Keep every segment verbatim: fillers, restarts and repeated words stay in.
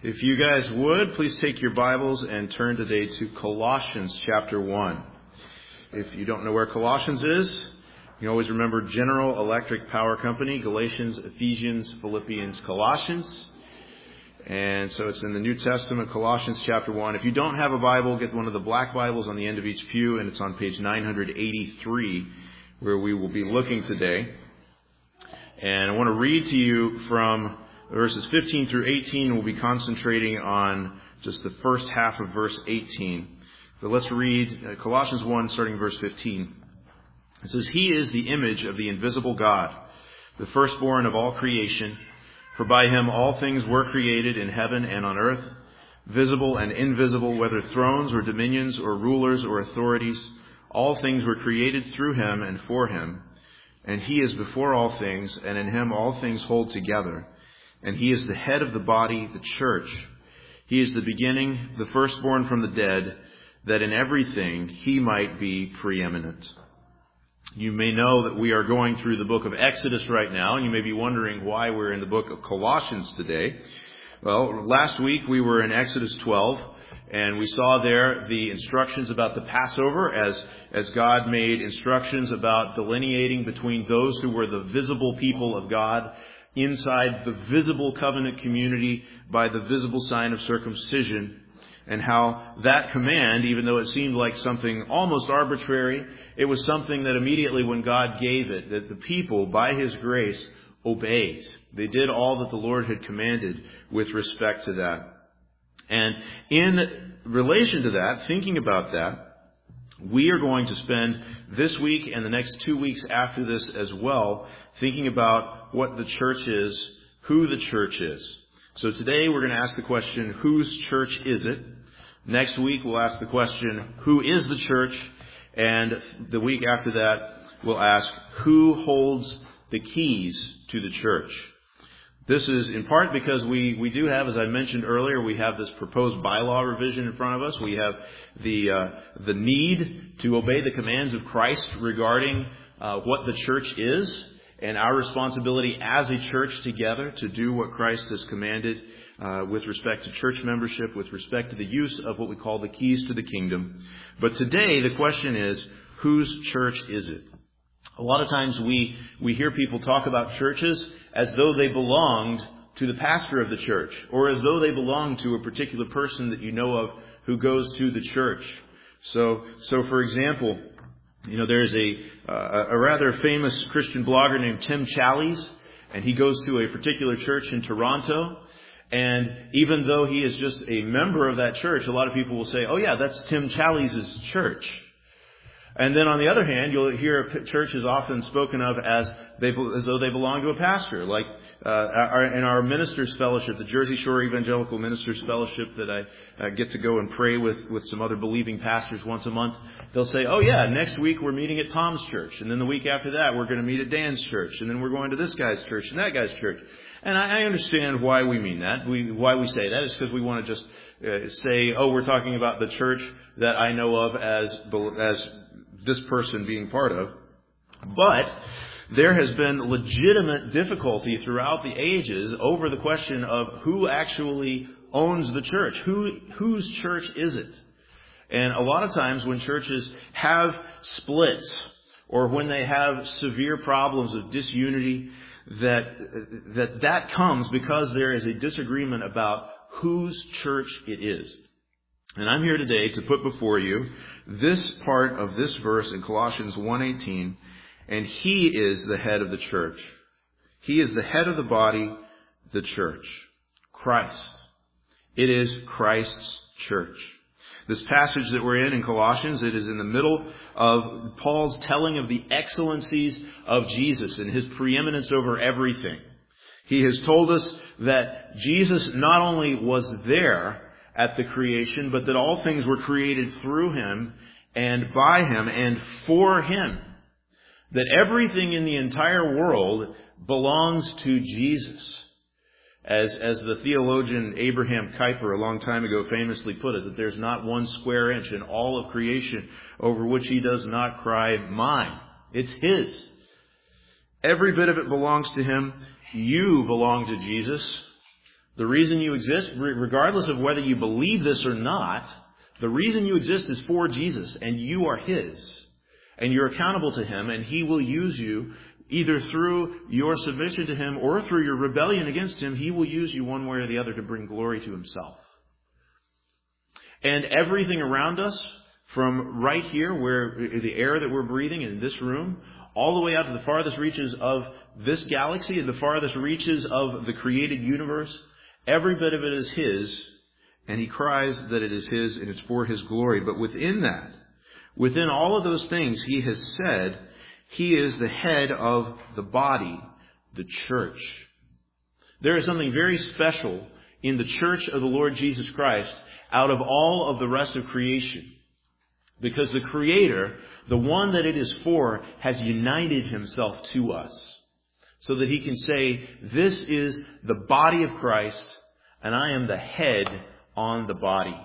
If you guys would, please take your Bibles and turn today to Colossians chapter one. If you don't know where Colossians is, you can always remember General Electric Power Company, Galatians, Ephesians, Philippians, Colossians. And so it's in the New Testament, Colossians chapter one. If you don't have a Bible, get one of the black Bibles on the end of each pew, and it's on page nine eighty-three, where we will be looking today. And I want to read to you from verses fifteen through eighteen. We'll be concentrating on just the first half of verse eighteen. But let's read Colossians one, starting verse fifteen. It says, "He is the image of the invisible God, the firstborn of all creation. For by him all things were created in heaven and on earth, visible and invisible, whether thrones or dominions or rulers or authorities. All things were created through him and for him. And he is before all things, and in him all things hold together. And he is the head of the body, the church. He is the beginning, the firstborn from the dead, that in everything he might be preeminent." You may know that we are going through the book of Exodus right now, and you may be wondering why we're in the book of Colossians today. Well, last week we were in Exodus twelve, and we saw there the instructions about the Passover as, as God made instructions about delineating between those who were the visible people of God inside the visible covenant community by the visible sign of circumcision, and how that command, even though it seemed like something almost arbitrary, it was something that immediately when God gave it, that the people, by his grace, obeyed. They did all that the Lord had commanded with respect to that. And in relation to that, thinking about that, we are going to spend this week and the next two weeks after this as well, thinking about what the church is, who the church is. So today we're going to ask the question, whose church is it? Next week we'll ask the question, who is the church? And the week after that we'll ask, who holds the keys to the church? This is in part because we, we do have, as I mentioned earlier, we have this proposed bylaw revision in front of us. We have the uh, the need to obey the commands of Christ regarding uh, what the church is, and our responsibility as a church together to do what Christ has commanded uh, with respect to church membership, with respect to the use of what we call the keys to the kingdom. But today the question is, whose church is it? A lot of times we, we hear people talk about churches as though they belonged to the pastor of the church, or as though they belonged to a particular person that you know of who goes to the church. So, so for example, you know, there's a, uh, a rather famous Christian blogger named Tim Challies, and he goes to a particular church in Toronto. And even though he is just a member of that church, a lot of people will say, "Oh yeah, that's Tim Challies' church." And then on the other hand, you'll hear churches often spoken of as they, as though they belong to a pastor. Like uh, our, in our ministers' fellowship, the Jersey Shore Evangelical Ministers' Fellowship that I uh, get to go and pray with, with some other believing pastors once a month, they'll say, "Oh yeah, next week we're meeting at Tom's church. And then the week after that we're going to meet at Dan's church. And then we're going to this guy's church and that guy's church." And I, I understand why we mean that. We, why we say that is because we want to just uh, say, "Oh, we're talking about the church that I know of as as this person being part of." But there has been legitimate difficulty throughout the ages over the question of who actually owns the church. Who, whose church is it? And a lot of times when churches have splits, or when they have severe problems of disunity, that that that comes because there is a disagreement about whose church it is. And I'm here today to put before you this part of this verse in Colossians one eighteen, and he is the head of the church. He is the head of the body, the church. Christ. It is Christ's church. This passage that we're in in Colossians, it is in the middle of Paul's telling of the excellencies of Jesus and his preeminence over everything. He has told us that Jesus not only was there at the creation, but that all things were created through him and by him and for him. That everything in the entire world belongs to Jesus. As, as the theologian Abraham Kuyper a long time ago famously put it, that there's not one square inch in all of creation over which he does not cry, "Mine." It's his. Every bit of it belongs to him. You belong to Jesus. The reason you exist, regardless of whether you believe this or not, the reason you exist is for Jesus, and you are His. And you're accountable to Him, and He will use you either through your submission to Him or through your rebellion against Him. He will use you one way or the other to bring glory to Himself. And everything around us, from right here, where the air that we're breathing in this room, all the way out to the farthest reaches of this galaxy and the farthest reaches of the created universe, every bit of it is His, and He cries that it is His and it's for His glory. But within that, within all of those things, He has said He is the head of the body, the church. There is something very special in the church of the Lord Jesus Christ out of all of the rest of creation. Because the Creator, the one that it is for, has united Himself to us. So that He can say, this is the body of Christ, and I am the head on the body.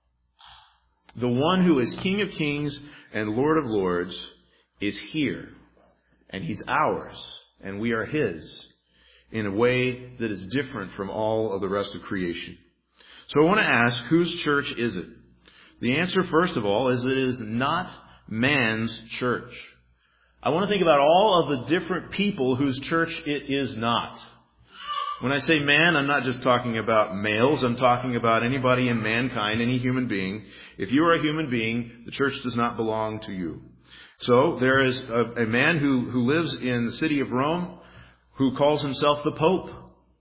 The one who is King of Kings and Lord of Lords is here. And He's ours, and we are His, in a way that is different from all of the rest of creation. So I want to ask, whose church is it? The answer, first of all, is that it is not man's church. I want to think about all of the different people whose church it is not. When I say man, I'm not just talking about males. I'm talking about anybody in mankind, any human being. If you are a human being, the church does not belong to you. So there is a, a man who, who lives in the city of Rome who calls himself the Pope.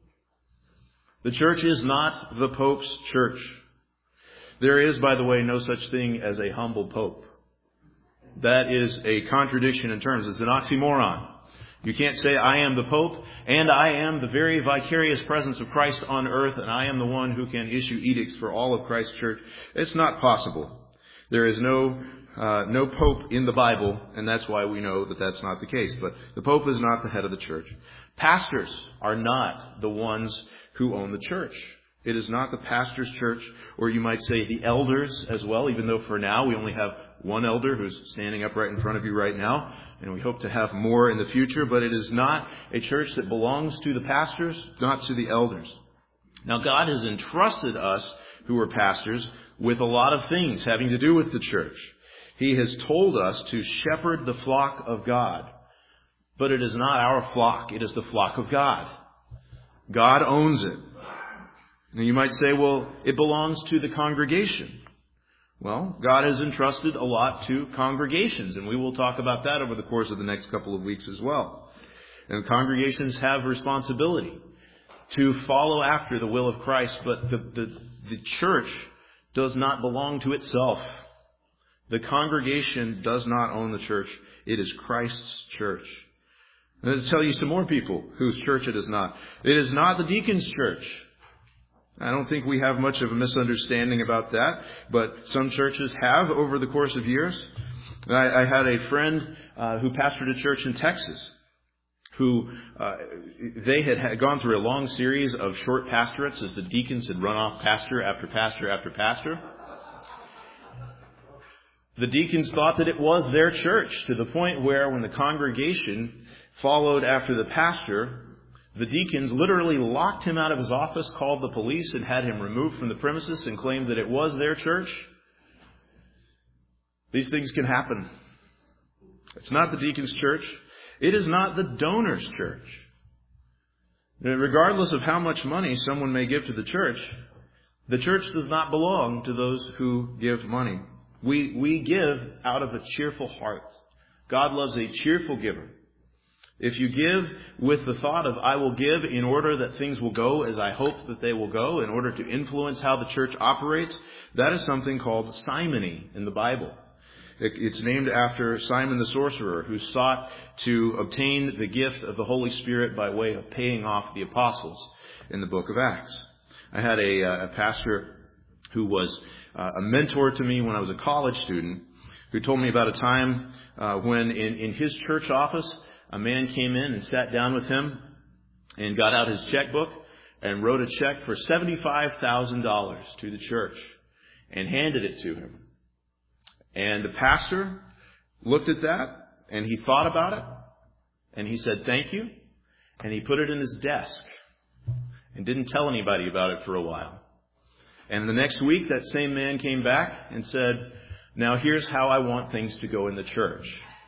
The church is not the Pope's church. There is, by the way, no such thing as a humble Pope. That is a contradiction in terms. It's an oxymoron. You can't say, I am the Pope, and I am the very vicarious presence of Christ on earth, and I am the one who can issue edicts for all of Christ's church. It's not possible. There is no uh, no Pope in the Bible, and that's why we know that that's not the case. But the Pope is not the head of the church. Pastors are not the ones who own the church. It is not the pastor's church, or you might say the elders as well, even though for now we only have one elder who's standing up right in front of you right now, and we hope to have more in the future, but it is not a church that belongs to the pastors, not to the elders. Now, God has entrusted us, who are pastors, with a lot of things having to do with the church. He has told us to shepherd the flock of God, but it is not our flock, it is the flock of God. God owns it. Now you might say, well, it belongs to the congregation. Well, God has entrusted a lot to congregations, and we will talk about that over the course of the next couple of weeks as well. And congregations have responsibility to follow after the will of Christ, but the, the, the church does not belong to itself. The congregation does not own the church. It is Christ's church. And I'll tell you some more people whose church it is not. It is not the deacon's church. I don't think we have much of a misunderstanding about that, but some churches have over the course of years. I, I had a friend uh, who pastored a church in Texas who uh, they had, had gone through a long series of short pastorates as the deacons had run off pastor after pastor after pastor. The deacons thought that it was their church, to the point where when the congregation followed after the pastor, the deacons literally locked him out of his office, called the police, and had him removed from the premises and claimed that it was their church. These things can happen. It's not the deacon's church. It is not the donor's church. Regardless of how much money someone may give to the church, the church does not belong to those who give money. We, we give out of a cheerful heart. God loves a cheerful giver. If you give with the thought of, I will give in order that things will go as I hope that they will go, in order to influence how the church operates, that is something called simony in the Bible. It's named after Simon the sorcerer, who sought to obtain the gift of the Holy Spirit by way of paying off the apostles in the book of Acts. I had a, a pastor who was a mentor to me when I was a college student, who told me about a time uh, when in, in his church office, a man came in and sat down with him and got out his checkbook and wrote a check for seventy-five thousand dollars to the church and handed it to him. And the pastor looked at that and he thought about it and he said, thank you. And he put it in his desk. and didn't tell anybody about it for a while. And the next week, that same man came back and said, now here's how I want things to go in the church.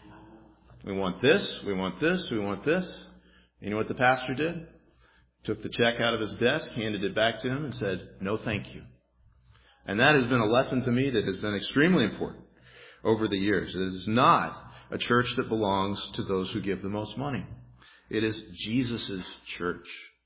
We want this, we want this, we want this. You know what the pastor did? Took the check out of his desk, handed it back to him, and said, no thank you. And that has been a lesson to me that has been extremely important over the years. It is not a church that belongs to those who give the most money. It is Jesus' church.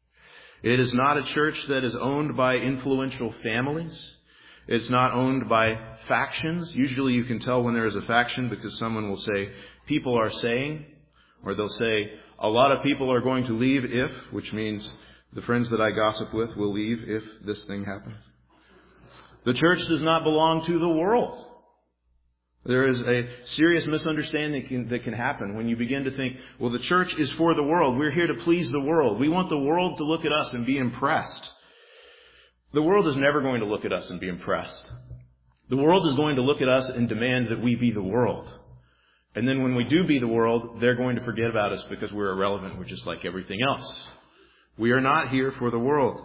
It is not a church that is owned by influential families. It's not owned by factions. Usually you can tell when there is a faction because someone will say, people are saying, or they'll say, a lot of people are going to leave if, which means the friends that I gossip with will leave if this thing happens. The church does not belong to the world. There is a serious misunderstanding that can, that can happen when you begin to think, well, the church is for the world. We're here to please the world. We want the world to look at us and be impressed. The world is never going to look at us and be impressed. The world is going to look at us and demand that we be the world. And then when we do be the world, they're going to forget about us because we're irrelevant. We're just like everything else. We are not here for the world,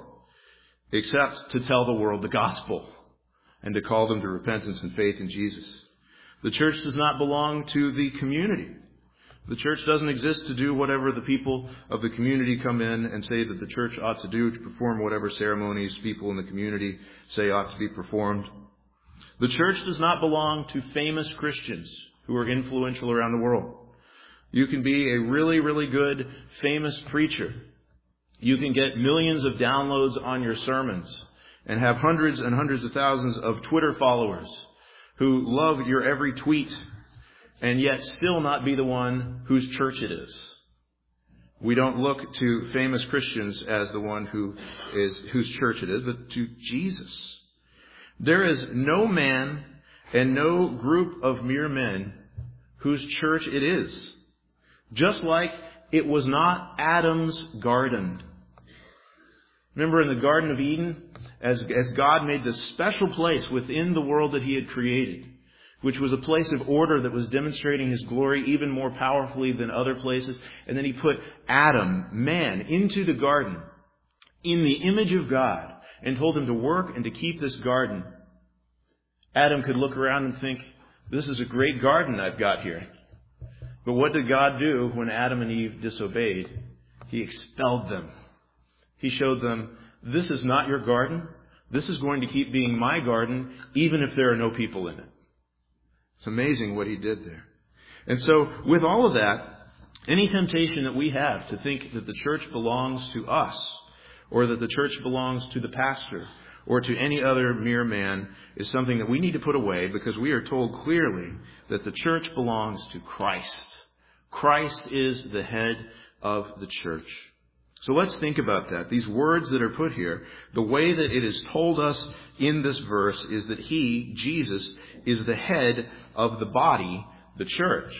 except to tell the world the gospel and to call them to repentance and faith in Jesus. The church does not belong to the community. The church doesn't exist to do whatever the people of the community come in and say that the church ought to do, to perform whatever ceremonies people in the community say ought to be performed. The church does not belong to famous Christians who are influential around the world. You can be a really, really good, famous preacher. You can get millions of downloads on your sermons and have hundreds and hundreds of thousands of Twitter followers who love your every tweet, and yet still not be the one whose church it is. We don't look to famous Christians as the one who is whose church it is, but to Jesus. There is no man and no group of mere men whose church it is. Just like it was not Adam's garden. Remember in the Garden of Eden, as, as God made this special place within the world that He had created, which was a place of order that was demonstrating His glory even more powerfully than other places. And then He put Adam, man, into the garden in the image of God and told him to work and to keep this garden. Adam could look around and think, this is a great garden I've got here. But what did God do when Adam and Eve disobeyed? He expelled them. He showed them, this is not your garden. This is going to keep being my garden, even if there are no people in it. It's amazing what He did there. And so, with all of that, any temptation that we have to think that the church belongs to us, or that the church belongs to the pastor, or to any other mere man, is something that we need to put away, because we are told clearly that the church belongs to Christ. Christ is the head of the church. So let's think about that. These words that are put here, the way that it is told us in this verse is that He, Jesus, is the head of the body, the church.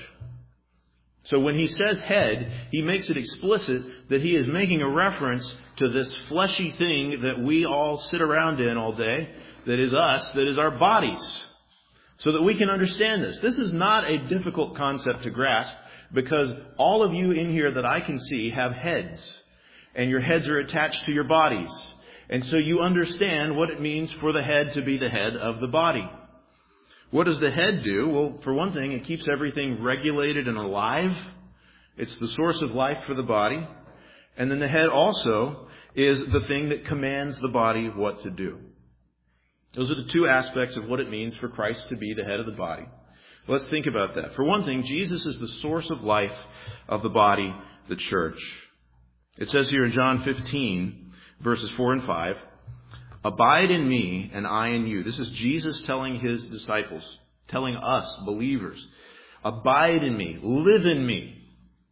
So when He says head, He makes it explicit that He is making a reference to this fleshy thing that we all sit around in all day, that is us, that is our bodies. So that we can understand this. This is not a difficult concept to grasp, because all of you in here that I can see have heads. And your heads are attached to your bodies. And so you understand what it means for the head to be the head of the body. What does the head do? Well, for one thing, it keeps everything regulated and alive. It's the source of life for the body. And then the head also is the thing that commands the body what to do. Those are the two aspects of what it means for Christ to be the head of the body. Let's think about that. For one thing, Jesus is the source of life of the body, the church. It says here in John fifteen, verses four and five, abide in me and I in you. This is Jesus telling His disciples, telling us, believers, abide in me, live in me,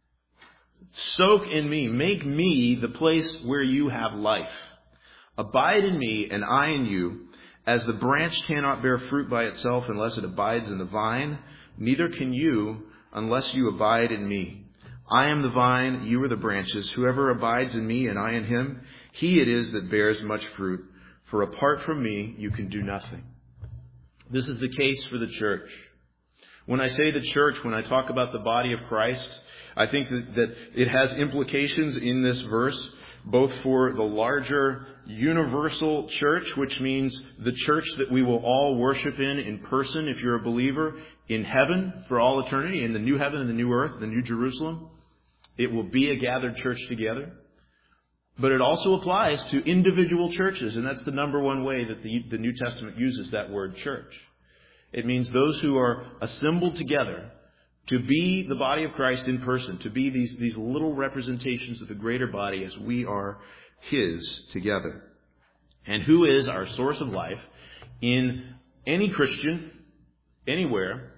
soak in me, make me the place where you have life. Abide in me and I in you, as the branch cannot bear fruit by itself unless it abides in the vine, neither can you unless you abide in me. I am the vine, you are the branches. Whoever abides in me and I in him, he it is that bears much fruit. For apart from me, you can do nothing. This is the case for the church. When I say the church, when I talk about the body of Christ, I think that, that it has implications in this verse both for the larger universal church, which means the church that we will all worship in in person if you're a believer, in heaven for all eternity, in the new heaven and the new earth, the new Jerusalem. It will be a gathered church together. But it also applies to individual churches, and that's the number one way that the, the New Testament uses that word church. It means those who are assembled together to be the body of Christ in person, to be these, these little representations of the greater body as we are His together. And who is our source of life in any Christian, anywhere,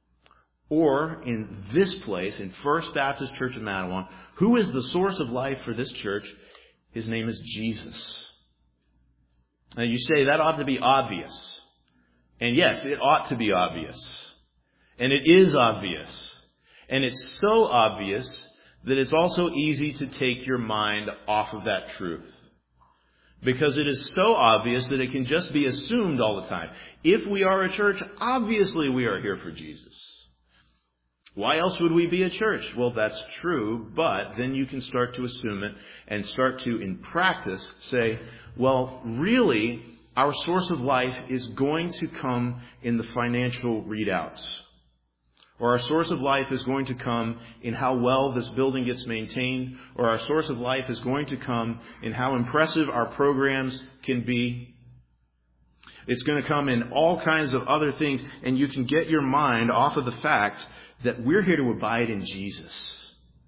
or in this place, in First Baptist Church of Manawan, who is the source of life for this church? His name is Jesus. Now you say that ought to be obvious. And yes, it ought to be obvious. And it is obvious. And it's so obvious that it's also easy to take your mind off of that truth. Because it is so obvious that it can just be assumed all the time. If we are a church, obviously we are here for Jesus. Why else would we be a church? Well, that's true, but then you can start to assume it and start to, in practice, say, well, really, our source of life is going to come in the financial readouts. Or our source of life is going to come in how well this building gets maintained. Or our source of life is going to come in how impressive our programs can be. It's going to come in all kinds of other things, and you can get your mind off of the fact that we're here to abide in Jesus.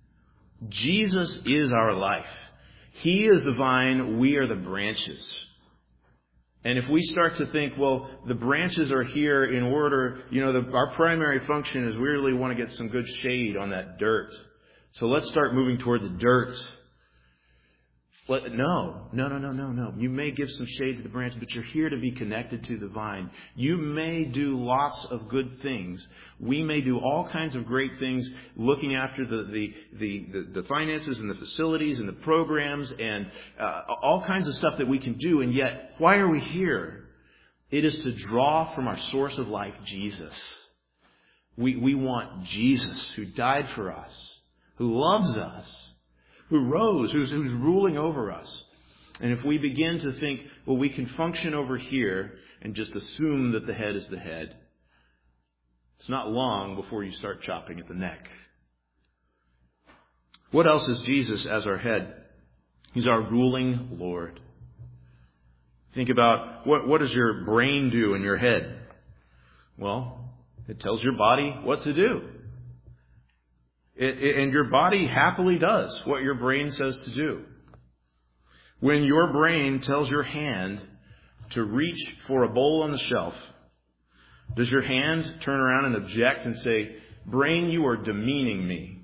Jesus is our life. He is the vine, we are the branches. And if we start to think, well, the branches are here in order, you know, the, our primary function is we really want to get some good shade on that dirt. So let's start moving toward the dirt. Let, no, no, no, no, no, no. You may give some shade to the branch, but you're here to be connected to the vine. You may do lots of good things. We may do all kinds of great things looking after the, the, the, the, the finances and the facilities and the programs and uh, all kinds of stuff that we can do. And yet, why are we here? It is to draw from our source of life, Jesus. We, we want Jesus who died for us, who loves us, who rose, who's, who's ruling over us. And if we begin to think, well, we can function over here and just assume that the head is the head, it's not long before you start chopping at the neck. What else is Jesus as our head? He's our ruling Lord. Think about what, what does your brain do in your head? Well, it tells your body what to do. It, it, and your body happily does what your brain says to do. When your brain tells your hand to reach for a bowl on the shelf, does your hand turn around and object and say, brain, you are demeaning me?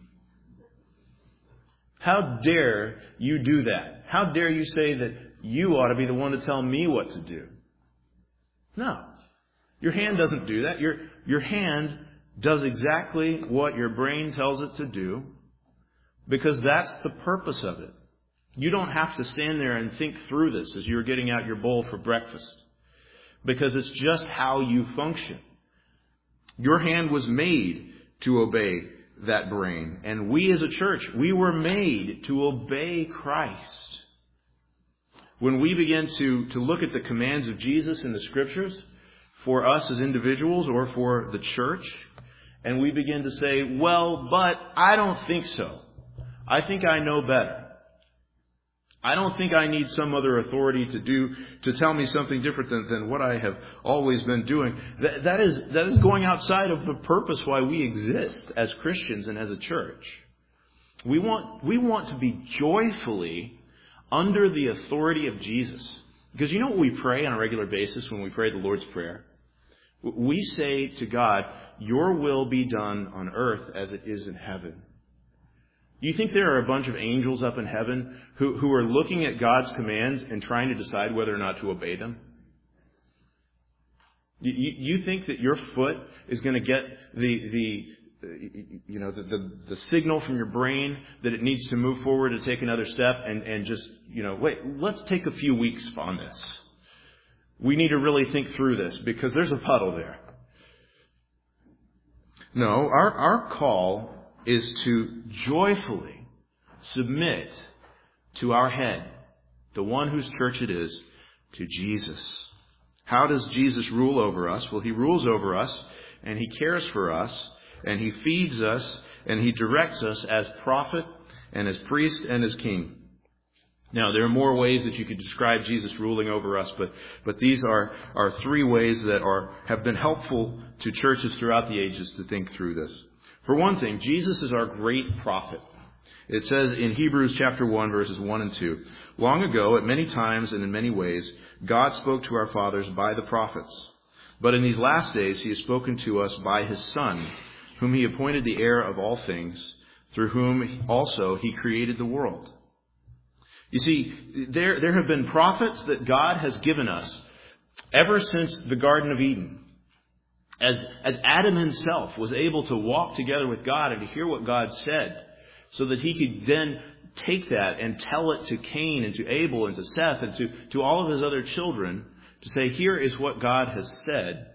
How dare you do that? How dare you say that you ought to be the one to tell me what to do? No. Your hand doesn't do that. Your, your hand does exactly what your brain tells it to do, because that's the purpose of it. You don't have to stand there and think through this as you're getting out your bowl for breakfast, because it's just how you function. Your hand was made to obey that brain, and we as a church, we were made to obey Christ. When we begin to, to look at the commands of Jesus in the Scriptures, for us as individuals or for the church, and we begin to say, well, but I don't think so. I think I know better. I don't think I need some other authority to do, to tell me something different than, than what I have always been doing. That, that is, that is going outside of the purpose why we exist as Christians and as a church. We want, we want to be joyfully under the authority of Jesus. Because you know what we pray on a regular basis when we pray the Lord's Prayer? We say to God, your will be done on earth as it is in heaven. Do you think there are a bunch of angels up in heaven who, who are looking at God's commands and trying to decide whether or not to obey them? You, you think that your foot is going to get the, the you know, the, the, the signal from your brain that it needs to move forward to take another step and, and just, you know, wait, let's take a few weeks on this. We need to really think through this because there's a puddle there. No, our, our call is to joyfully submit to our head, the one whose church it is, to Jesus. How does Jesus rule over us? Well, he rules over us, and he cares for us, and he feeds us, and he directs us as prophet and as priest and as king. Now, there are more ways that you could describe Jesus ruling over us, but, but these are, are three ways that are, have been helpful to churches throughout the ages to think through this. For one thing, Jesus is our great prophet. It says in Hebrews chapter one, verses one and two, "Long ago, at many times and in many ways, God spoke to our fathers by the prophets. But in these last days, he has spoken to us by his Son, whom he appointed the heir of all things, through whom also he created the world." You see, there, there have been prophets that God has given us ever since the Garden of Eden. As, as Adam himself was able to walk together with God and to hear what God said, so that he could then take that and tell it to Cain and to Abel and to Seth and to, to all of his other children to say, here is what God has said.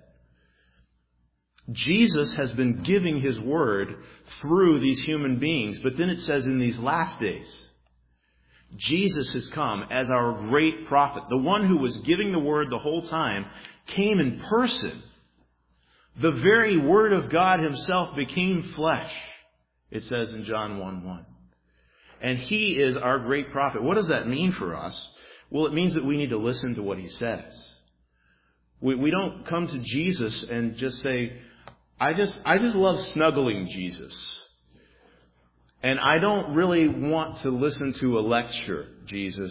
Jesus has been giving his word through these human beings. But then it says in these last days, Jesus has come as our great prophet. The one who was giving the word the whole time came in person. The very word of God himself became flesh, it says in John one one. And he is our great prophet. What does that mean for us? Well, it means that we need to listen to what he says. We, we don't come to Jesus and just say, I just, I just love snuggling Jesus. And I don't really want to listen to a lecture, Jesus.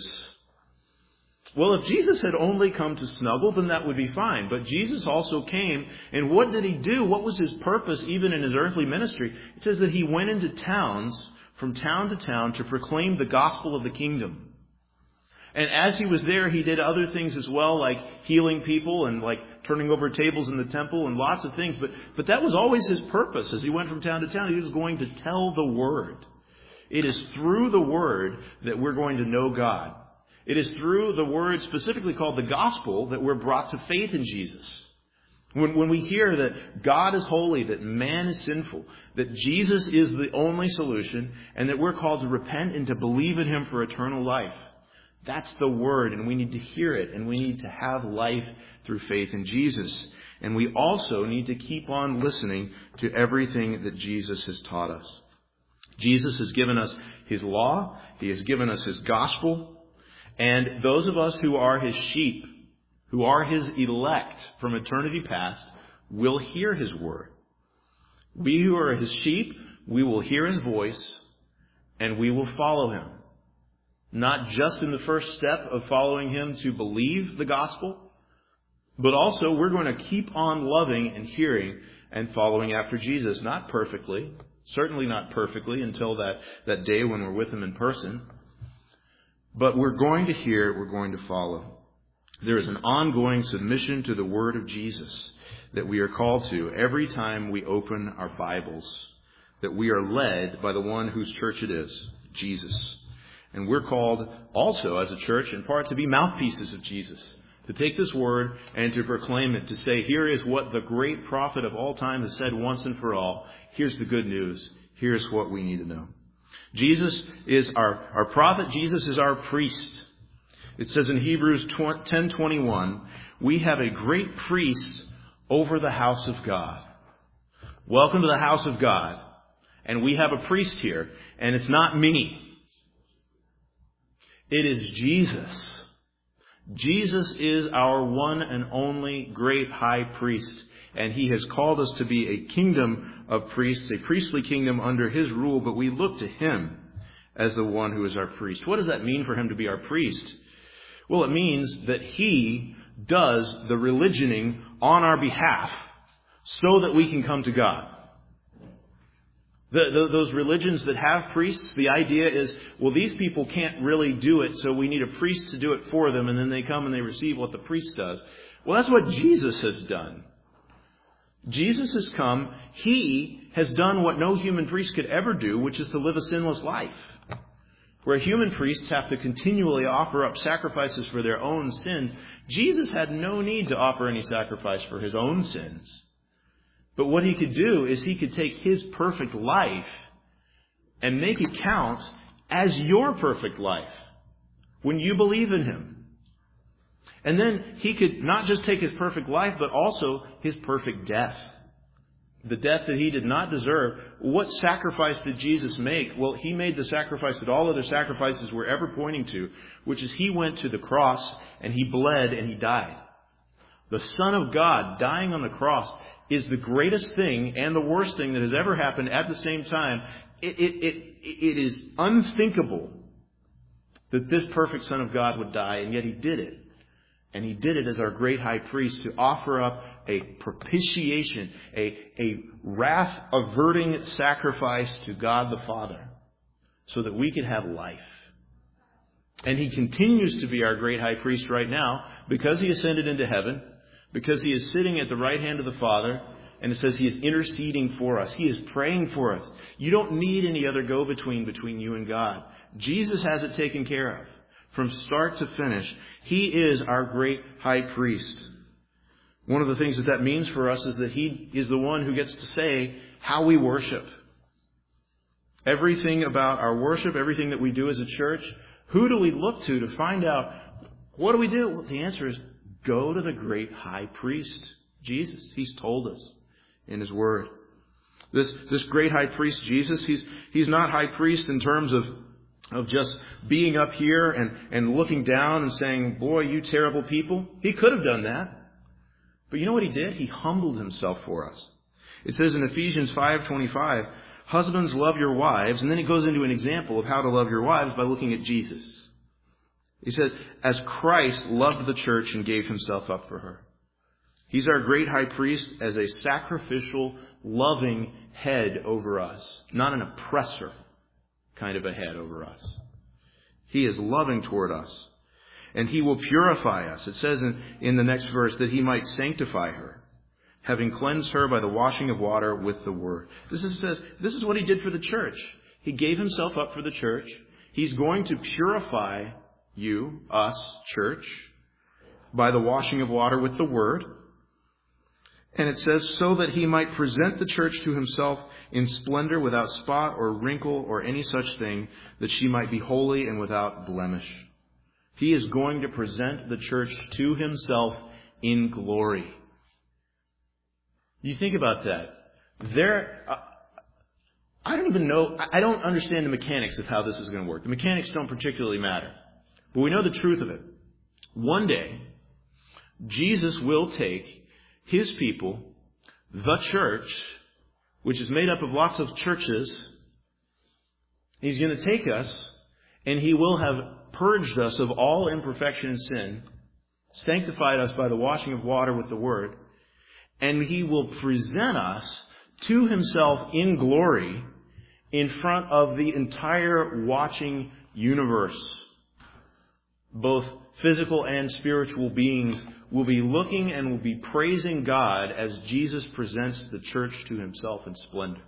Well, if Jesus had only come to snuggle, then that would be fine. But Jesus also came, and what did he do? What was his purpose even in his earthly ministry? It says that he went into towns, from town to town, to proclaim the gospel of the kingdom. And as he was there, he did other things as well, like healing people and like turning over tables in the temple and lots of things. But, but that was always his purpose. As he went from town to town, he was going to tell the word. It is through the word that we're going to know God. It is through the word specifically called the gospel that we're brought to faith in Jesus. When, when we hear that God is holy, that man is sinful, that Jesus is the only solution, and that we're called to repent and to believe in him for eternal life, that's the word, and we need to hear it, and we need to have life through faith in Jesus. And we also need to keep on listening to everything that Jesus has taught us. Jesus has given us his law, he has given us his gospel, and those of us who are his sheep, who are his elect from eternity past, will hear his word. We who are his sheep, we will hear his voice, and we will follow him. Not just in the first step of following him to believe the gospel, but also we're going to keep on loving and hearing and following after Jesus. Not perfectly, certainly not perfectly until that, that day when we're with him in person. But we're going to hear, we're going to follow. There is an ongoing submission to the word of Jesus that we are called to every time we open our Bibles, that we are led by the one whose church it is, Jesus. And we're called also as a church in part to be mouthpieces of Jesus, to take this word and to proclaim it, to say, here is what the great prophet of all time has said once and for all. Here's the good news. Here's what we need to know. Jesus is our, our prophet. Jesus is our priest. It says in Hebrews ten twenty-one, we have a great priest over the house of God. Welcome to the house of God. And we have a priest here. And it's not me. It is Jesus. Jesus is our one and only great high priest. And he has called us to be a kingdom of priests, a priestly kingdom under his rule. But we look to him as the one who is our priest. What does that mean for him to be our priest? Well, it means that he does the religioning on our behalf so that we can come to God. The, the, those religions that have priests, the idea is, well, these people can't really do it, so we need a priest to do it for them, and then they come and they receive what the priest does. Well, that's what Jesus has done. Jesus has come. He has done what no human priest could ever do, which is to live a sinless life. Where human priests have to continually offer up sacrifices for their own sins, Jesus had no need to offer any sacrifice for his own sins. But what he could do is he could take his perfect life and make it count as your perfect life. when you believe in Him. And then He could not just take His perfect life, but also His perfect death. The death that He did not deserve. What sacrifice did Jesus make? Well, He made the sacrifice that all other sacrifices were ever pointing to, which is He went to the cross and He bled and He died. The Son of God dying on the cross is the greatest thing and the worst thing that has ever happened at the same time. It, it, it, it is unthinkable that this perfect Son of God would die, and yet He did it. And He did it as our great high priest to offer up a propitiation, a, a wrath-averting sacrifice to God the Father so that we could have life. And He continues to be our great high priest right now because He ascended into heaven, because He is sitting at the right hand of the Father, and it says He is interceding for us. He is praying for us. You don't need any other go-between between you and God. Jesus has it taken care of. From start to finish, He is our great high priest. One of the things that that means for us is that He is the one who gets to say how we worship. Everything about our worship, everything that we do as a church, who do we look to to find out what do we do? Well, the answer is go to the great high priest, Jesus. He's told us in His Word. This, this great high priest, Jesus, he's, he's not high priest in terms of of just being up here and, and looking down and saying, boy, you terrible people. He could have done that. But you know what He did? He humbled Himself for us. It says in Ephesians five twenty-five, husbands, love your wives. And then it goes into an example of how to love your wives by looking at Jesus. He says, as Christ loved the church and gave Himself up for her. He's our great high priest as a sacrificial, loving head over us, not an oppressor kind of a head over us. He is loving toward us. And He will purify us. It says in, in the next verse that He might sanctify her, having cleansed her by the washing of water with the Word. This is, says, this is what He did for the church. He gave Himself up for the church. He's going to purify you, us, church, by the washing of water with the Word. And it says, so that He might present the church to Himself in splendor, without spot or wrinkle or any such thing, that she might be holy and without blemish. He is going to present the church to Himself in glory. You think about that. There, uh, I don't even know, I don't understand the mechanics of how this is going to work. The mechanics don't particularly matter. But we know the truth of it. One day, Jesus will take His people, the church, which is made up of lots of churches. He's going to take us, and He will have purged us of all imperfection and sin, sanctified us by the washing of water with the Word, and He will present us to Himself in glory in front of the entire watching universe. Both physical and spiritual beings will be looking and will be praising God as Jesus presents the church to Himself in splendor.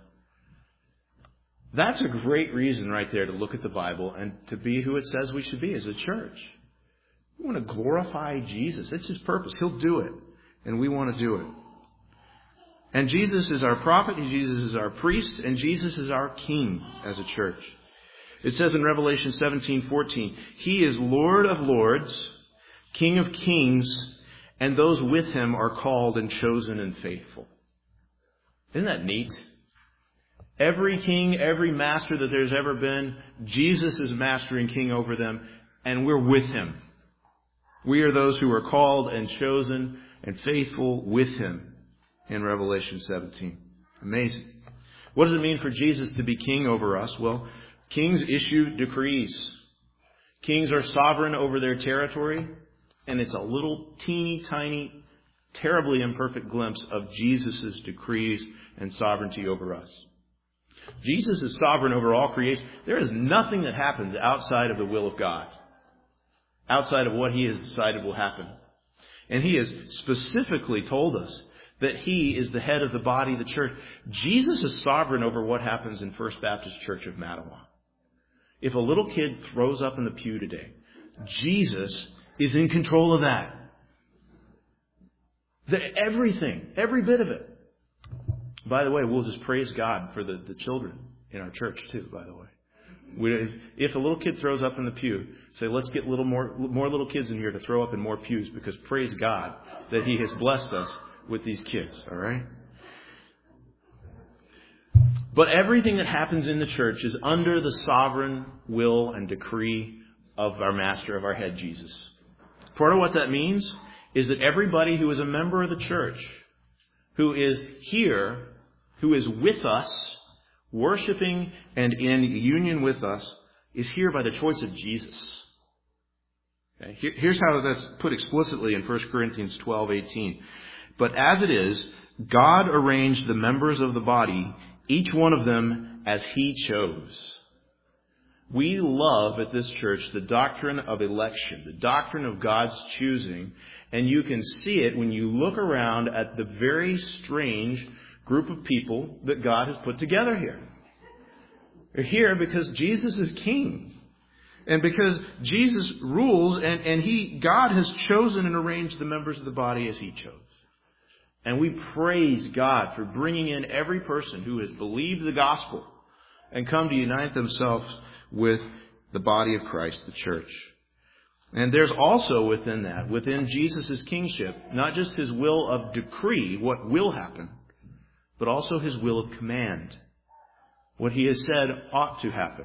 That's a great reason right there to look at the Bible and to be who it says we should be as a church. We want to glorify Jesus. It's His purpose. He'll do it. And we want to do it. And Jesus is our prophet. Jesus is our priest. And Jesus is our king as a church. It says in Revelation seventeen fourteen, He is Lord of lords, King of kings, and those with Him are called and chosen and faithful. Isn't that neat? Every king, every master that there's ever been, Jesus is master and king over them, and we're with Him. We are those who are called and chosen and faithful with Him in Revelation seventeen. Amazing. What does it mean for Jesus to be king over us? Well, kings issue decrees. Kings are sovereign over their territory, and it's a little teeny tiny, terribly imperfect glimpse of Jesus' decrees and sovereignty over us. Jesus is sovereign over all creation. There is nothing that happens outside of the will of God, outside of what He has decided will happen. And He has specifically told us that He is the head of the body of the church. Jesus is sovereign over what happens in First Baptist Church of Mattawa. If a little kid throws up in the pew today, Jesus is in control of that. The, everything, every bit of it. By the way, we'll just praise God for the, the children in our church too, by the way. If a little kid throws up in the pew, say, let's get little more, more little kids in here to throw up in more pews, because praise God that He has blessed us with these kids, all right? But everything that happens in the church is under the sovereign will and decree of our Master, of our head, Jesus. Part of what that means is that everybody who is a member of the church, who is here, who is with us, worshiping and in union with us, is here by the choice of Jesus. Okay? Here, here's how that's put explicitly in First Corinthians twelve eighteen. But as it is, God arranged the members of the body, each one of them as He chose. We love at this church the doctrine of election, the doctrine of God's choosing, and you can see it when you look around at the very strange group of people that God has put together here. They're here because Jesus is King. And because Jesus rules, and, and He, God has chosen and arranged the members of the body as He chose. And we praise God for bringing in every person who has believed the gospel and come to unite themselves with the body of Christ, the church. And there's also within that, within Jesus' kingship, not just His will of decree, what will happen, but also His will of command. What He has said ought to happen.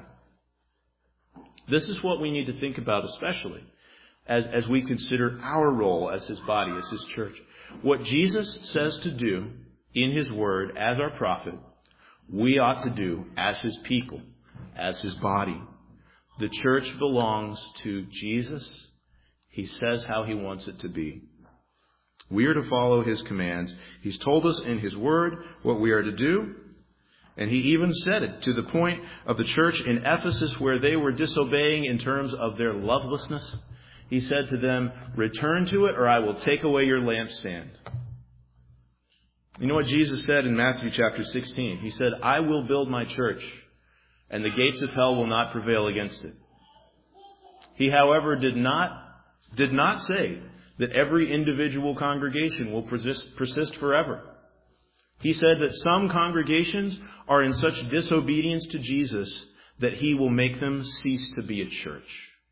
This is what we need to think about especially as, as we consider our role as His body, as His church. What Jesus says to do in His word as our prophet, we ought to do as His people, as His body. The church belongs to Jesus. He says how He wants it to be. We are to follow His commands. He's told us in His word what we are to do. And He even said it to the point of the church in Ephesus where they were disobeying in terms of their lovelessness. He said to them, return to it or I will take away your lampstand. You know what Jesus said in Matthew chapter sixteen? He said, I will build my church, and the gates of hell will not prevail against it. He, however, did not, did not say that every individual congregation will persist, persist forever. He said that some congregations are in such disobedience to Jesus that He will make them cease to be a church.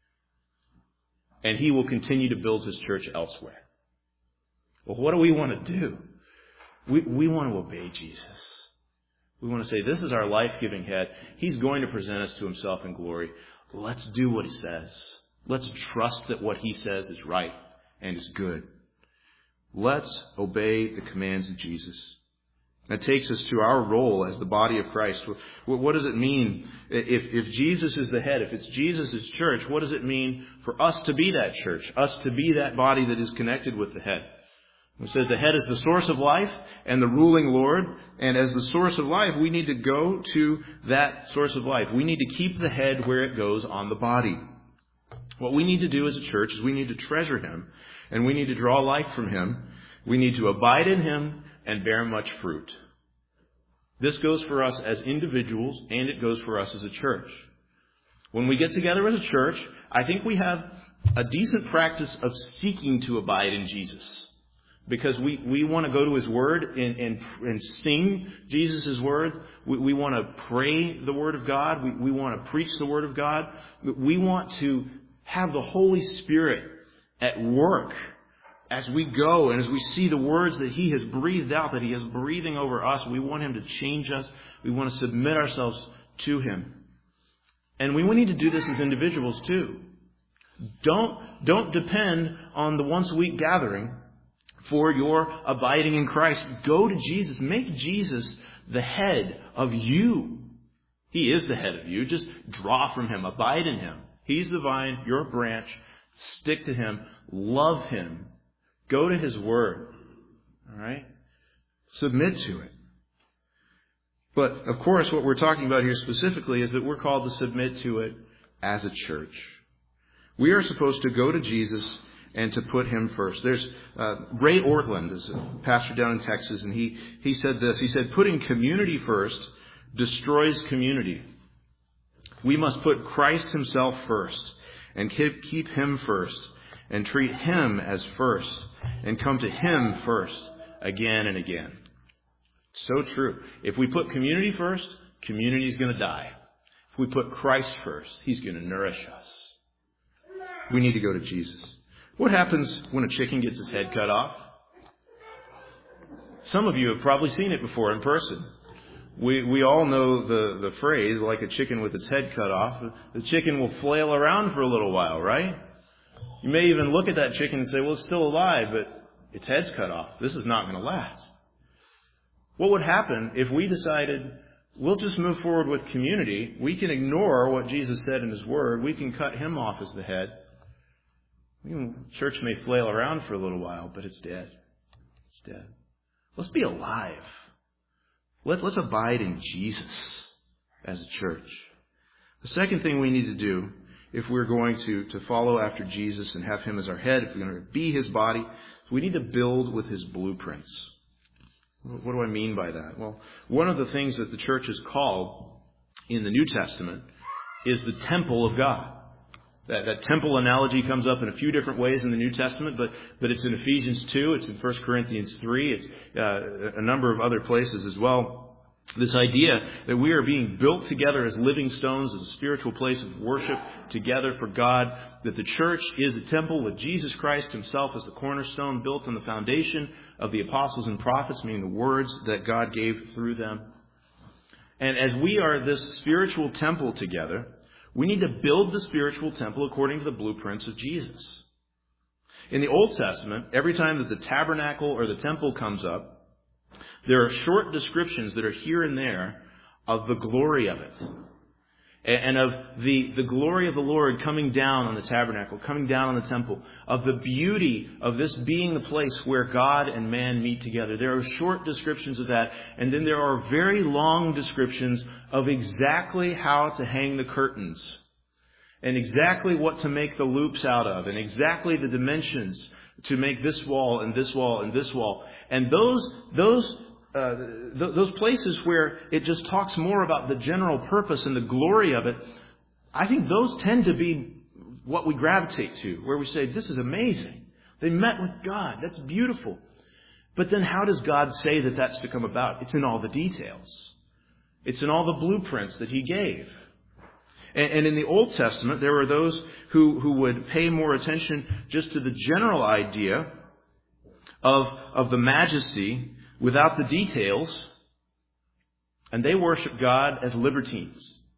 And He will continue to build His church elsewhere. Well, what do we want to do? We, we want to obey Jesus. We want to say, this is our life-giving head. He's going to present us to Himself in glory. Let's do what He says. Let's trust that what He says is right and is good. Let's obey the commands of Jesus. That takes us to our role as the body of Christ. What does it mean if, if Jesus is the head, if it's Jesus' church, what does it mean for us to be that church, us to be that body that is connected with the head? It says the head is the source of life and the ruling Lord. And as the source of life, we need to go to that source of life. We need to keep the head where it goes on the body. What we need to do as a church is we need to treasure Him and we need to draw life from Him. We need to abide in Him and bear much fruit. This goes for us as individuals, and it goes for us as a church. When we get together as a church, I think we have a decent practice of seeking to abide in Jesus. Because we, we want to go to His Word and, and, and sing Jesus' Word. We, we want to pray the Word of God. We, we want to preach the Word of God. We want to have the Holy Spirit at work as we go and as we see the words that He has breathed out, that He is breathing over us. We want Him to change us. We want to submit ourselves to Him. And we need to do this as individuals too. Don't, don't depend on the once a week gathering for your abiding in Christ. Go to Jesus. Make Jesus the head of you. He is the head of you. Just draw from Him. Abide in Him. He's the vine. You're a branch. Stick to Him. Love Him. Go to His Word. All right? Submit to it. But, of course, what we're talking about here specifically is that we're called to submit to it as a church. We are supposed to go to Jesus and to put Him first. There's uh, Ray Ortland is a pastor down in Texas, and he, he said this. He said, putting community first destroys community. We must put Christ Himself first and keep, keep Him first and treat Him as first and come to Him first again and again. So true. If we put community first, community is going to die. If we put Christ first, He's going to nourish us. We need to go to Jesus. What happens when a chicken gets its head cut off? Some of you have probably seen it before in person. We we all know the, the phrase, like a chicken with its head cut off. The chicken will flail around for a little while, right? You may even look at that chicken and say, well, it's still alive, but its head's cut off. This is not going to last. What would happen if we decided, we'll just move forward with community. We can ignore what Jesus said in His Word. We can cut Him off as the head. Church may flail around for a little while, but it's dead. It's dead. Let's be alive. Let, let's abide in Jesus as a church. The second thing we need to do, if we're going to, to follow after Jesus and have Him as our head, if we're going to be His body, we need to build with His blueprints. What do I mean by that? Well, one of the things that the church is called in the New Testament is the temple of God. That, that temple analogy comes up in a few different ways in the New Testament, but, but it's in Ephesians two, it's in First Corinthians three, it's uh, a number of other places as well. This idea that we are being built together as living stones, as a spiritual place of worship together for God, that the church is a temple with Jesus Christ Himself as the cornerstone, built on the foundation of the apostles and prophets, meaning the words that God gave through them. And as we are this spiritual temple together, we need to build the spiritual temple according to the blueprints of Jesus. In the Old Testament, every time that the tabernacle or the temple comes up, there are short descriptions that are here and there of the glory of it. And of the, the glory of the Lord coming down on the tabernacle, coming down on the temple. Of the beauty of this being the place where God and man meet together. There are short descriptions of that. And then there are very long descriptions of exactly how to hang the curtains. And exactly what to make the loops out of. And exactly the dimensions to make this wall and this wall and this wall. And those, those Uh, th- those places where it just talks more about the general purpose and the glory of it, I think those tend to be what we gravitate to, where we say, this is amazing. They met with God. That's beautiful. But then how does God say that that's to come about? It's in all the details. It's in all the blueprints that He gave. And, and in the Old Testament, there were those who, who would pay more attention just to the general idea of, of the majesty without the details, and they worship God as libertines.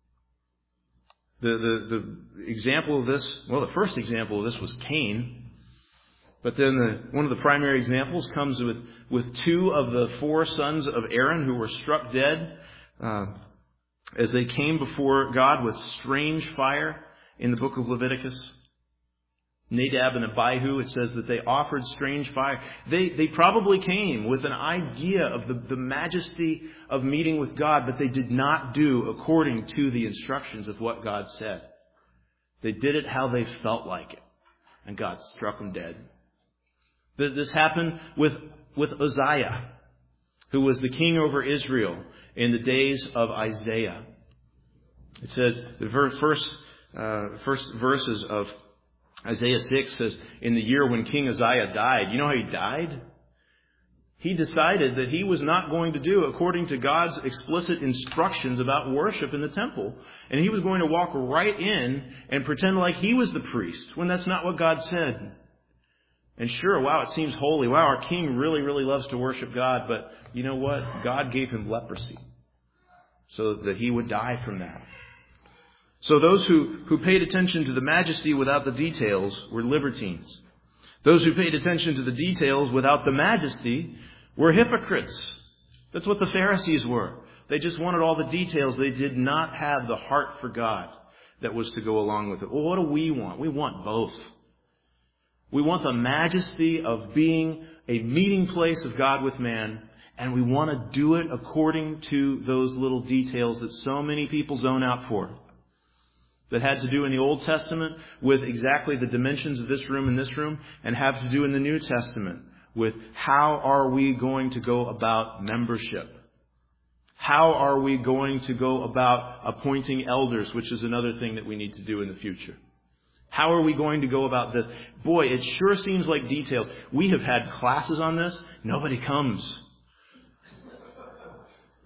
The, the, the example of this, well, the first example of this was Cain. But then the, one of the primary examples comes with, with two of the four sons of Aaron who were struck dead uh, as they came before God with strange fire in the book of Leviticus. Nadab and Abihu, it says that they offered strange fire. They they probably came with an idea of the, the majesty of meeting with God, but they did not do according to the instructions of what God said. They did it how they felt like it, and God struck them dead. This happened with, with Uzziah, who was the king over Israel in the days of Isaiah. It says, the first, uh, first verses of Isaiah six says, in the year when King Uzziah died, you know how he died? He decided that he was not going to do according to God's explicit instructions about worship in the temple. And he was going to walk right in and pretend like he was the priest, when that's not what God said. And sure, wow, it seems holy. Wow, our king really, really loves to worship God. But you know what? God gave him leprosy so that he would die from that. So those who, who paid attention to the majesty without the details were libertines. Those who paid attention to the details without the majesty were hypocrites. That's what the Pharisees were. They just wanted all the details. They did not have the heart for God that was to go along with it. Well, what do we want? We want both. We want the majesty of being a meeting place of God with man, and we want to do it according to those little details that so many people zone out for. That had to do in the Old Testament with exactly the dimensions of this room and this room, and have to do in the New Testament with how are we going to go about membership? How are we going to go about appointing elders, which is another thing that we need to do in the future? How are we going to go about this? Boy, it sure seems like details. We have had classes on this. Nobody comes.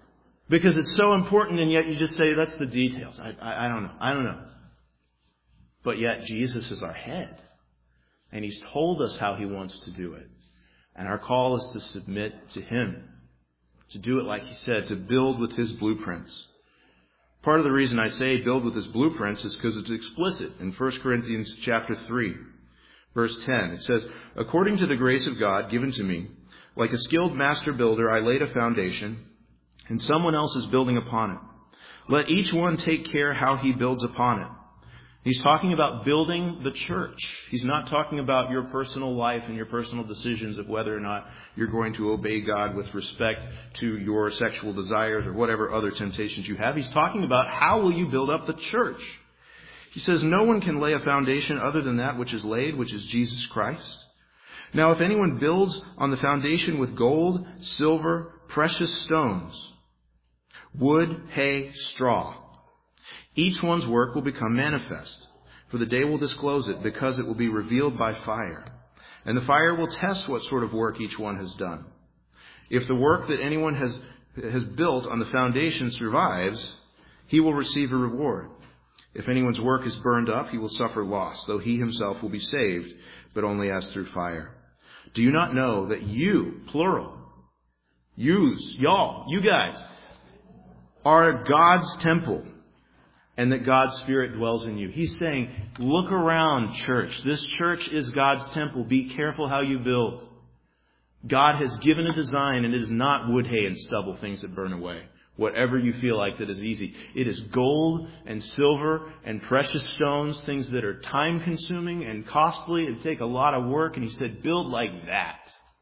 Because it's so important, and yet you just say, that's the details. I, I, I don't know. I don't know. But yet Jesus is our head. And He's told us how He wants to do it. And our call is to submit to Him. To do it like He said, to build with His blueprints. Part of the reason I say build with His blueprints is because it's explicit in First Corinthians chapter three, verse ten. It says, according to the grace of God given to me, like a skilled master builder, I laid a foundation, and someone else is building upon it. Let each one take care how he builds upon it. He's talking about building the church. He's not talking about your personal life and your personal decisions of whether or not you're going to obey God with respect to your sexual desires or whatever other temptations you have. He's talking about how will you build up the church. He says no one can lay a foundation other than that which is laid, which is Jesus Christ. Now if anyone builds on the foundation with gold, silver, precious stones, wood, hay, straw, each one's work will become manifest, for the day will disclose it, because it will be revealed by fire. And the fire will test what sort of work each one has done. If the work that anyone has, has built on the foundation survives, he will receive a reward. If anyone's work is burned up, he will suffer loss, though he himself will be saved, but only as through fire. Do you not know that you, plural, yous, y'all, you guys, are God's temple, and that God's Spirit dwells in you? He's saying, look around, church. This church is God's temple. Be careful how you build. God has given a design, and it is not wood, hay, and stubble, things that burn away. Whatever you feel like that is easy. It is gold and silver and precious stones, things that are time-consuming and costly and take a lot of work. And He said, build like that.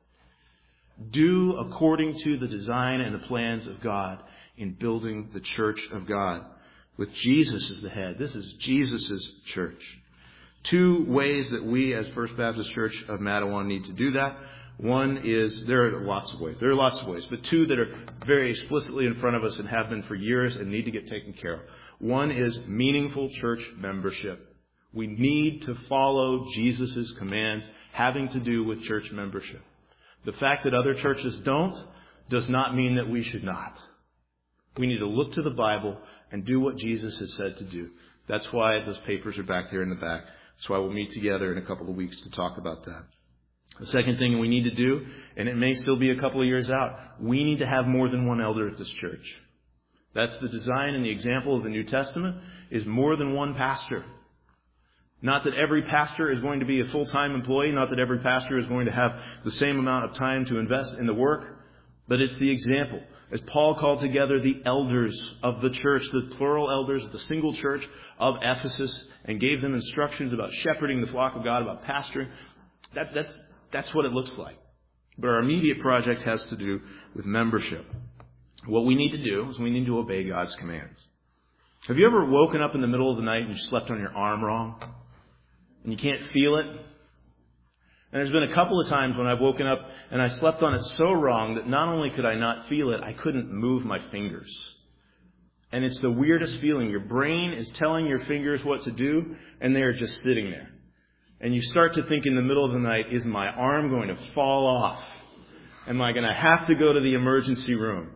Do according to the design and the plans of God in building the church of God, with Jesus as the head. This is Jesus' church. Two ways that we as First Baptist Church of Matawan need to do that. One is, there are lots of ways. There are lots of ways, but two that are very explicitly in front of us and have been for years and need to get taken care of. One is meaningful church membership. We need to follow Jesus' commands having to do with church membership. The fact that other churches don't does not mean that we should not. We need to look to the Bible and do what Jesus has said to do. That's why those papers are back there in the back. That's why we'll meet together in a couple of weeks to talk about that. The second thing we need to do, and it may still be a couple of years out, we need to have more than one elder at this church. That's the design and the example of the New Testament, is more than one pastor. Not that every pastor is going to be a full-time employee, not that every pastor is going to have the same amount of time to invest in the work, but it's the example. As Paul called together the elders of the church, the plural elders of the single church of Ephesus, and gave them instructions about shepherding the flock of God, about pastoring, that, that's, that's what it looks like. But our immediate project has to do with membership. What we need to do is we need to obey God's commands. Have you ever woken up in the middle of the night and you slept on your arm wrong? And you can't feel it? And there's been a couple of times when I've woken up and I slept on it so wrong that not only could I not feel it, I couldn't move my fingers. And it's the weirdest feeling. Your brain is telling your fingers what to do, and they're just sitting there. And you start to think in the middle of the night, is my arm going to fall off? Am I going to have to go to the emergency room?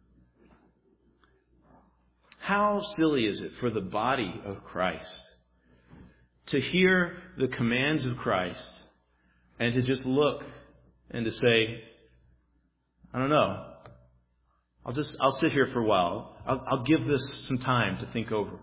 How silly is it for the body of Christ to hear the commands of Christ and to just look and to say, I don't know. I'll just, I'll sit here for a while. I'll, I'll give this some time to think over.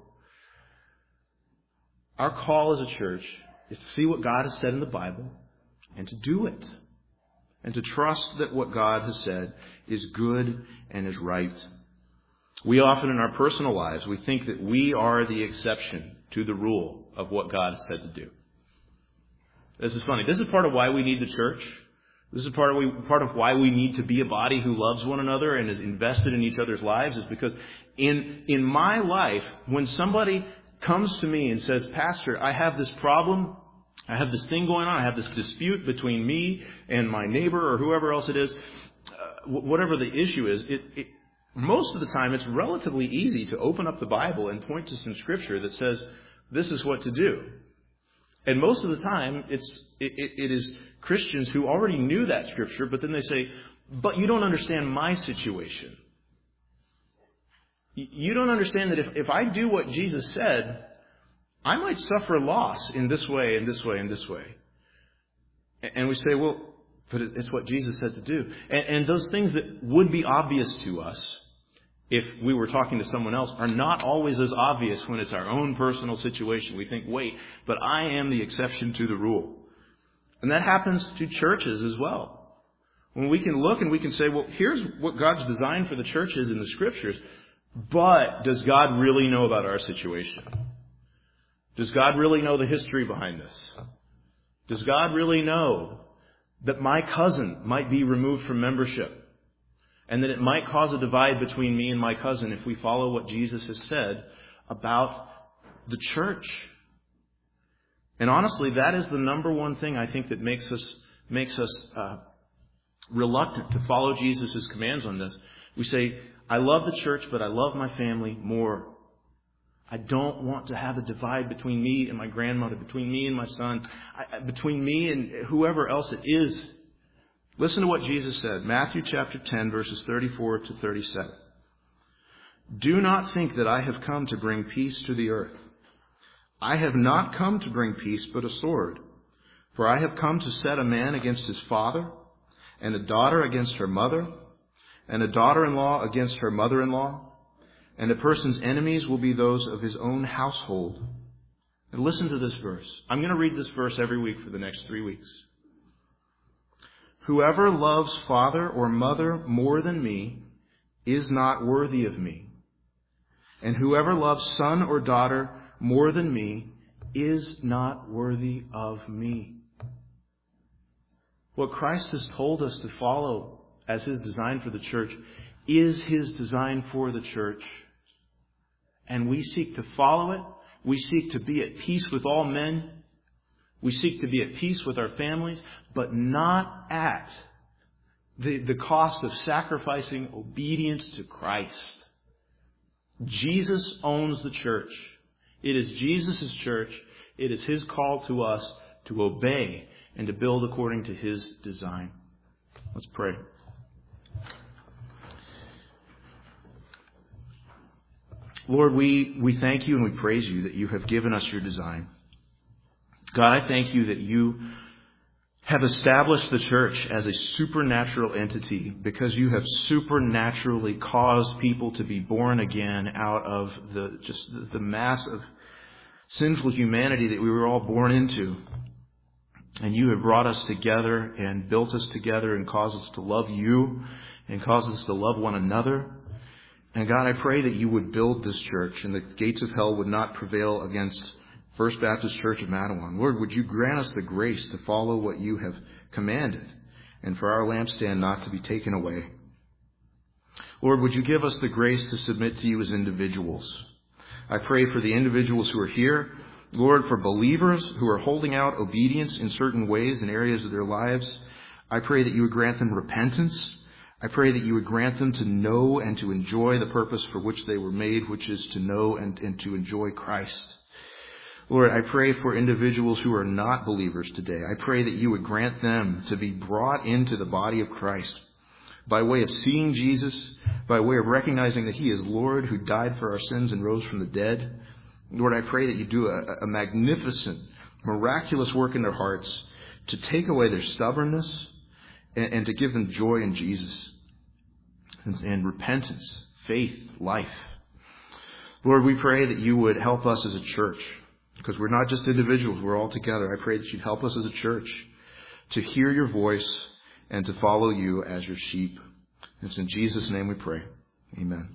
Our call as a church is to see what God has said in the Bible and to do it. And to trust that what God has said is good and is right. We often in our personal lives, we think that we are the exception to the rule of what God has said to do. This is funny. This is part of why we need the church. This is part of, we, part of why we need to be a body who loves one another and is invested in each other's lives, is because in, in my life, when somebody comes to me and says, Pastor, I have this problem, I have this thing going on, I have this dispute between me and my neighbor or whoever else it is, uh, whatever the issue is, it, it, most of the time it's relatively easy to open up the Bible and point to some scripture that says, this is what to do. And most of the time, it's it, it is Christians who already knew that scripture, but then they say, but you don't understand my situation. You don't understand that if, if I do what Jesus said, I might suffer loss in this way, and this way, and this way. And we say, well, but it's what Jesus said to do. And, and those things that would be obvious to us if we were talking to someone else are not always as obvious when it's our own personal situation. We think, wait, but I am the exception to the rule. And that happens to churches as well. When we can look and we can say, well, here's what God's design for the church is in the Scriptures. But does God really know about our situation? Does God really know the history behind this? Does God really know that my cousin might be removed from membership and that it might cause a divide between me and my cousin if we follow what Jesus has said about the church? And honestly, that is the number one thing I think that makes us makes us uh, reluctant to follow Jesus' commands on this. We say, I love the church, but I love my family more. I don't want to have a divide between me and my grandmother, between me and my son, I, between me and whoever else it is. Listen to what Jesus said, Matthew chapter ten, verses thirty-four to thirty-seven. Do not think that I have come to bring peace to the earth. I have not come to bring peace, but a sword. For I have come to set a man against his father, and a daughter against her mother, and a daughter-in-law against her mother-in-law, and a person's enemies will be those of his own household. And listen to this verse. I'm going to read this verse every week for the next three weeks. Whoever loves father or mother more than me is not worthy of me. And whoever loves son or daughter more than me is not worthy of me. What Christ has told us to follow as His design for the church is His design for the church. And we seek to follow it. We seek to be at peace with all men. We seek to be at peace with our families, but not at the, the cost of sacrificing obedience to Christ. Jesus owns the church. It is Jesus' church. It is His call to us to obey and to build according to His design. Let's pray. Lord, we, we thank You and we praise You that You have given us Your design. God, I thank You that You have established the church as a supernatural entity because You have supernaturally caused people to be born again out of the just the, the mass of sinful humanity that we were all born into. And You have brought us together and built us together and caused us to love You and caused us to love one another. And God, I pray that You would build this church and the gates of hell would not prevail against First Baptist Church of Mattawan. Lord, would You grant us the grace to follow what You have commanded and for our lampstand not to be taken away. Lord, would You give us the grace to submit to You as individuals. I pray for the individuals who are here. Lord, for believers who are holding out obedience in certain ways in areas of their lives, I pray that You would grant them repentance. I pray that You would grant them to know and to enjoy the purpose for which they were made, which is to know and, and to enjoy Christ. Lord, I pray for individuals who are not believers today. I pray that You would grant them to be brought into the body of Christ by way of seeing Jesus, by way of recognizing that He is Lord who died for our sins and rose from the dead. Lord, I pray that You do a, a magnificent, miraculous work in their hearts to take away their stubbornness and, and to give them joy in Jesus and, and repentance, faith, life. Lord, we pray that You would help us as a church. Because we're not just individuals, we're all together. I pray that You'd help us as a church to hear Your voice and to follow You as Your sheep. It's in Jesus' name we pray. Amen.